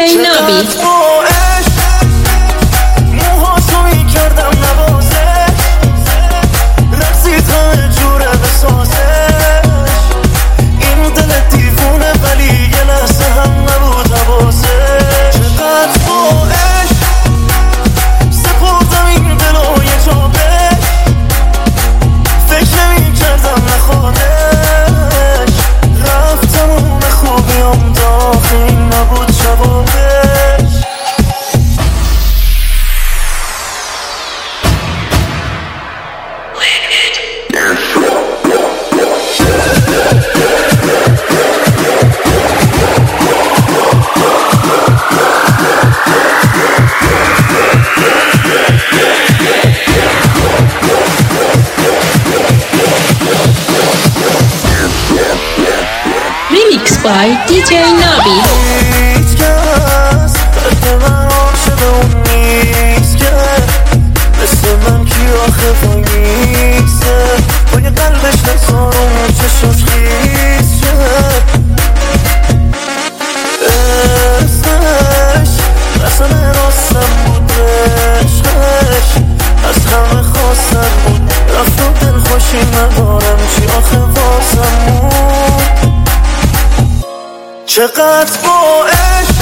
نابی. Remix by DJ نابی. هیچ کس درد من عاشق اون نیست که مثل من کی آخه وایسه با یه قلبش نزارم چشاش خیز شد اسمش رسم راستم بود عشقش از همه خواستن بود رفت و دل خوشی ندارم چی آخه واسم بود چقدر با عشق